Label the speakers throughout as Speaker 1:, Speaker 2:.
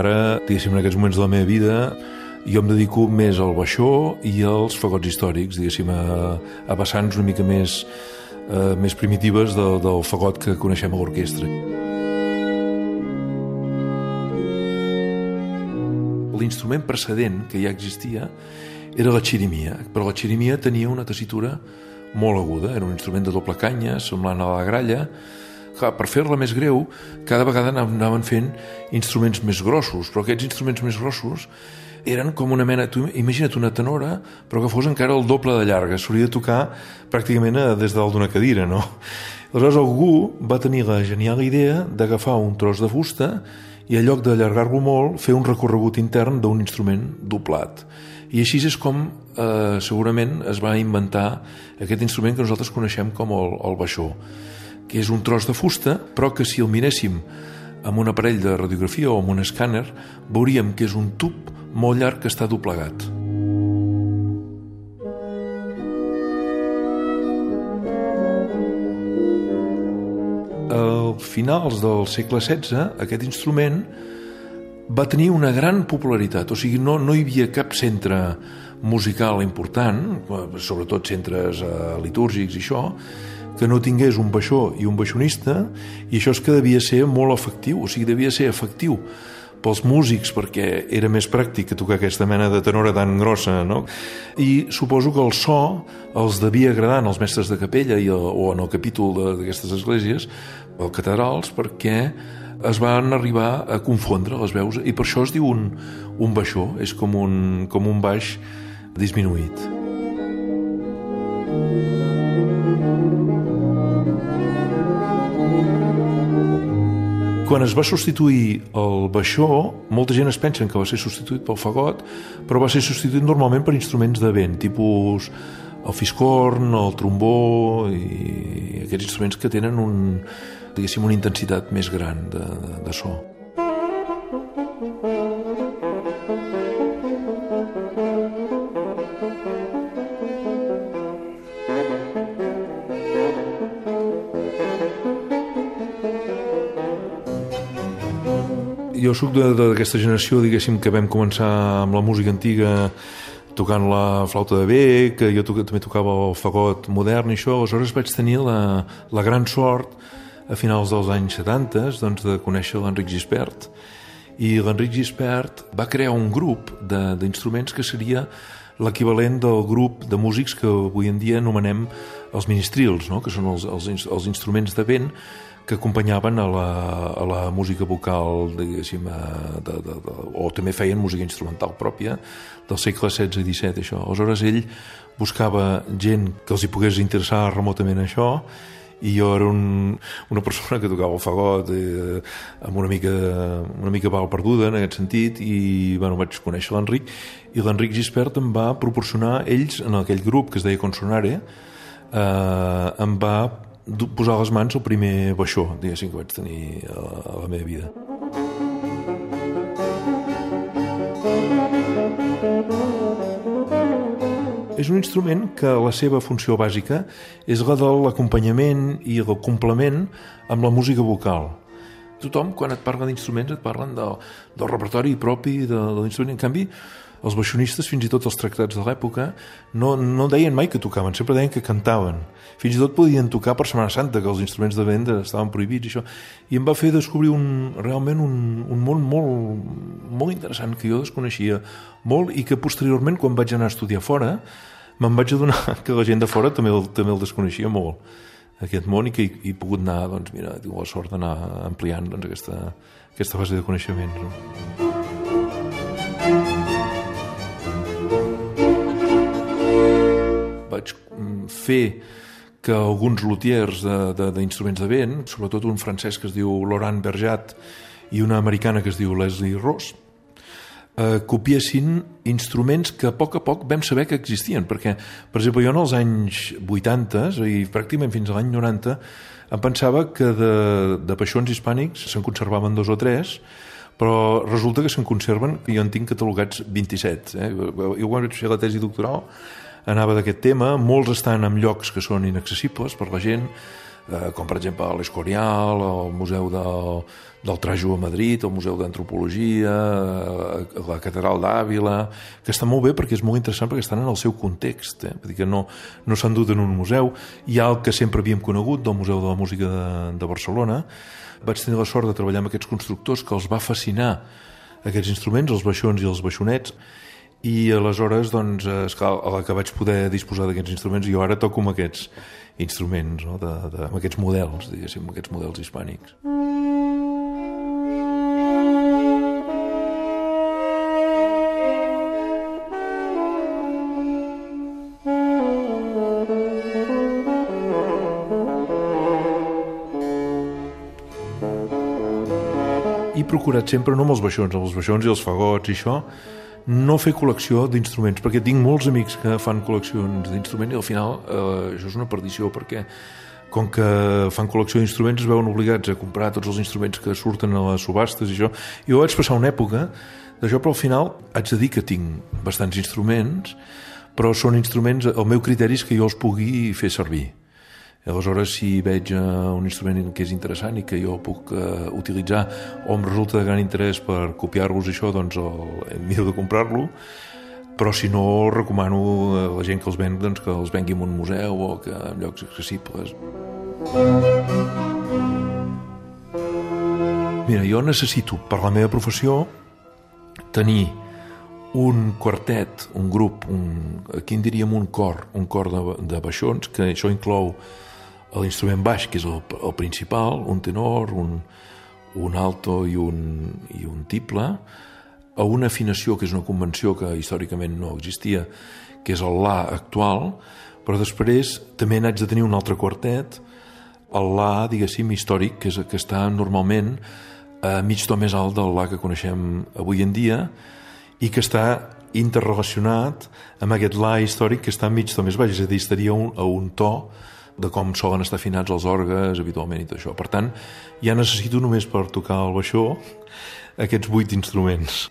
Speaker 1: ara, diguéssim, en aquests moments de la meva vida, jo em dedico més al baixó i als fagots històrics, diguéssim, a vessants una mica més primitives del fagot que coneixem a l'orquestra. L'instrument precedent que ja existia era la xirimia, però la xirimia tenia una tessitura molt aguda, era un instrument de doble canya, semblant a la gralla. Clar, per fer-la més greu, cada vegada anaven fent instruments més grossos, però aquests instruments més grossos eren com una mena... Imagina't una tenora, però que fos encara el doble de llarga. S'hauria de tocar pràcticament des de dalt d'una cadira, no? Aleshores algú va tenir la genial idea d'agafar un tros de fusta i en lloc d'allargar-lo molt, fer un recorregut intern d'un instrument doblat. I així és com segurament es va inventar aquest instrument que nosaltres coneixem com el baixó, que és un tros de fusta, però que si el miréssim amb un aparell de radiografia o amb un escàner, veuríem que és un tub molt llarg que està doblegat. A finals del segle XVI, aquest instrument va tenir una gran popularitat, o sigui, no hi havia cap centre musical important, sobretot centres litúrgics i això, que no tingués un baixó i un baixonista, i això és que devia ser molt efectiu, o sigui, devia ser efectiu pels músics, perquè era més pràctic que tocar aquesta mena de tenora tan grossa, no? I suposo que el so els devia agradar als mestres de capella o en el capítol d'aquestes esglésies, o catedrals, perquè es van arribar a confondre les veus, i per això es diu un baixó, és com un baix disminuït. Quan es va substituir el baixó, molta gent es pensa que va ser substituït pel fagot, però va ser substituït normalment per instruments de vent, tipus el fiscorn, el trombó, i aquests instruments que tenen una intensitat més gran de so. Jo soc d'aquesta generació, diguéssim, que vam començar amb la música antiga tocant la flauta de bec, que jo també tocava el fagot modern i això. Aleshores vaig tenir la gran sort a finals dels anys 70 doncs, de conèixer l'Enric Gispert, i l'Enric Gispert va crear un grup d'instruments que seria l'equivalent del grup de músics que avui en dia anomenem els ministrils, no? Que són els instruments de vent que acompanyaven a la música vocal, diguéssim, o també feien música instrumental pròpia del segle XVI i XVII, això. Aleshores ell buscava gent que els hi pogués interessar remotament això, i jo era una persona que tocava el fagot amb una mica bal perduda en aquest sentit, i vaig conèixer l'Enric, i l'Enric Gispert em va proporcionar, ells en aquell grup que es deia Consonare, em va posar a les mans el primer baixó, diguéssim, que vaig tenir a la meva vida. És un instrument que la seva funció bàsica és la de l'acompanyament i el complement amb la música vocal. Tothom, quan et parla d'instruments, et parlen del repertori propi de l'instrument. En canvi, els baixonistes, fins i tot els tractats de l'època, no deien mai que tocaven, sempre deien que cantaven. Fins i tot podien tocar per Setmana Santa, que els instruments de vent estaven prohibits, i això. I em va fer descobrir realment un món molt interessant, que jo desconeixia molt, i que posteriorment, quan vaig anar a estudiar fora, me'n vaig adonar que la gent de fora també el desconeixia molt, aquest món, i que he pogut anar, doncs mira, tinc la sort d'anar ampliant aquesta base de coneixements, no? Vaig fer que alguns luthiers d'instruments de vent, sobretot un francès que es diu Laurent Berjat i una americana que es diu Leslie Ross, copiessin instruments que a poc vam saber que existien, perquè, per exemple, jo en els anys 80 i pràcticament fins a l'any 90 em pensava que de baixons hispànics se'n conservaven 2 o 3, però resulta que se'n conserven, que jo en tinc catalogats 27. Jo quan vaig fer la tesi doctoral anava d'aquest tema, molts estan en llocs que són inaccessibles per la gent, com per exemple l'Escorial, el Museu del Trajo a Madrid, el Museu d'Antropologia, la Catedral d'Àvila, que està molt bé perquè és molt interessant perquè estan en el seu context, vull dir que no s'han dut en un museu. Hi ha el que sempre havíem conegut del Museu de la Música de Barcelona. Vaig tenir la sort de treballar amb aquests constructors que els va fascinar aquests instruments, els baixons i els baixonets, i aleshores, doncs, esclar, a la que vaig poder disposar d'aquests instruments, jo ara toco amb aquests instruments, no? Amb aquests models, diguéssim, aquests models hispànics. He procurat sempre, no amb els baixons i els fagots i això, no fer col·lecció d'instruments, perquè tinc molts amics que fan col·leccions d'instruments i al final això és una perdició, perquè com que fan col·lecció d'instruments es veuen obligats a comprar tots els instruments que surten a les subhastes i això. Jo vaig passar una època d'això, però al final haig de dir que tinc bastants instruments, però són instruments, el meu criteri és que jo els pugui fer servir. Aleshores, si veig un instrument que és interessant i que jo puc utilitzar o em resulta de gran interès per copiar-los això, doncs miro de comprar-lo, però si no, recomano a la gent que els ven doncs, que els vengui en un museu o que en llocs accessibles. Mira, jo necessito, per la meva professió, tenir un quartet, un grup, aquí en diríem un cor de baixons, que això inclou l'instrument baix, que és el principal, un tenor, un alto i un tiple, a una afinació, que és una convenció que històricament no existia, que és el La actual, però després també n'haig de tenir un altre quartet, el La, diguéssim, històric, que està normalment a mig to més alt del La que coneixem avui en dia i que està interrelacionat amb aquest La històric que està a mig to més baix, és a dir, estaria a un to de com solen estar afinats els orgues habitualment i tot això. Per tant, ja necessito només per tocar el baixó aquests 8 instruments.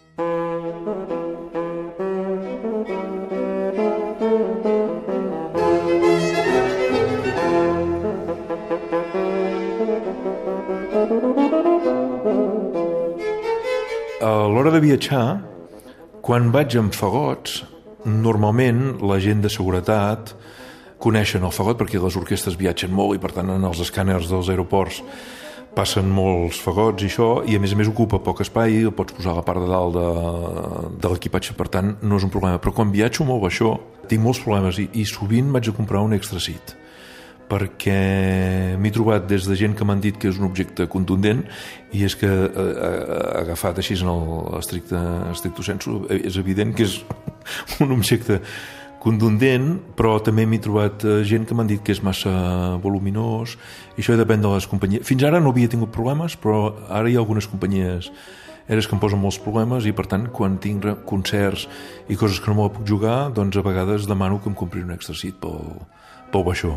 Speaker 1: A l'hora de viatjar, quan vaig amb fagots, normalment la gent de seguretat coneixen el fagot perquè les orquestres viatgen molt i per tant en els escàners dels aeroports passen molts fagots i això, i a més ocupa poc espai, el pots posar a la part de dalt de l'equipatge, per tant no és un problema. Però quan viatjo amb el baixó tinc molts problemes i sovint m'haig de comprar un extra seat perquè m'he trobat des de gent que m'han dit que és un objecte contundent i és que agafat així en l'estricto sensu és evident que és un objecte contundent, però també m'he trobat gent que m'han dit que és massa voluminós i això depèn de les companyies. Fins ara no havia tingut problemes, però ara hi ha algunes companyies aèries que em posen molts problemes i per tant quan tinc concerts i coses que no me la puc jugar, doncs a vegades demano que em compri un extra seat pel baixó.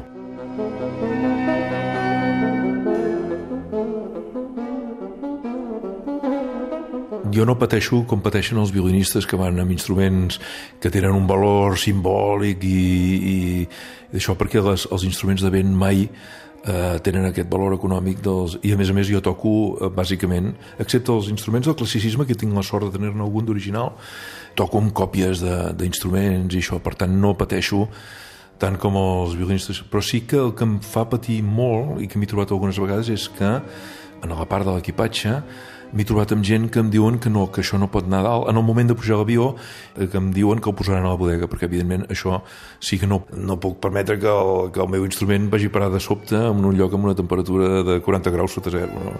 Speaker 1: Jo no pateixo com pateixen els violinistes que van amb instruments que tenen un valor simbòlic i això perquè els instruments de vent mai tenen aquest valor econòmic i a més jo toco bàsicament, excepte els instruments del classicisme que tinc la sort de tenir-ne algun d'original, toco amb còpies d'instruments i això, per tant no pateixo tant com els violinistes, però sí que el que em fa patir molt i que m'he trobat algunes vegades és que en la part de l'equipatge m'he trobat amb gent que em diuen que això no pot anar a dalt en el moment de pujar a l'avió, que em diuen que el posaran a la bodega, perquè evidentment això sí que no puc permetre que el meu instrument vagi parar de sobte en un lloc amb una temperatura de 40 graus sota zero, no?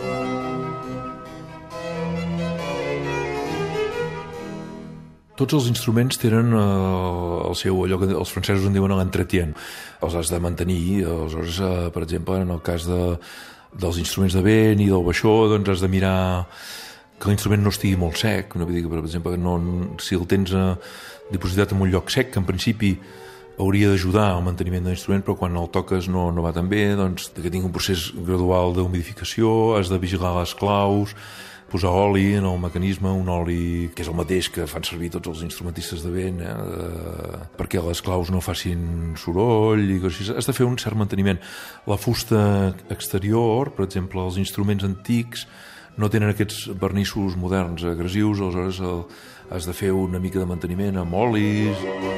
Speaker 1: Tots els instruments tenen el seu, allò que els francesos en diuen l'entretien. Els has de mantenir, aleshores, per exemple, en el cas dels instruments de vent i del baixó, doncs has de mirar que l'instrument no estigui molt sec, no? Vull dir que, per exemple, si el tens dipositat en un lloc sec, que en principi hauria d'ajudar al manteniment de l'instrument, però quan el toques no va tan bé, doncs que tingui un procés gradual d'humidificació, has de vigilar les claus, posar oli en el mecanisme, un oli que és el mateix que fan servir tots els instrumentistes de vent, perquè les claus no facin soroll i coses així. Has de fer un cert manteniment. La fusta exterior, per exemple, els instruments antics no tenen aquests vernissos moderns agressius, aleshores has de fer una mica de manteniment amb olis.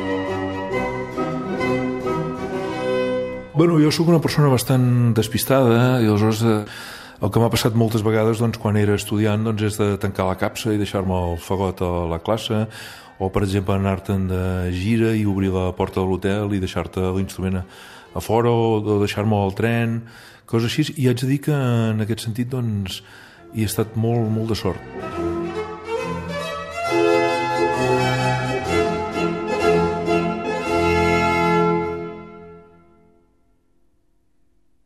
Speaker 1: Bueno, jo sóc una persona bastant despistada i aleshores el que m'ha passat moltes vegades quan era estudiant és de tancar la capsa i deixar-me el fagot a la classe, o per exemple anar-te'n de gira i obrir la porta de l'hotel i deixar-te l'instrument a fora, o deixar-me al tren, coses així, i haig de dir que en aquest sentit hi he estat molt, molt de sort.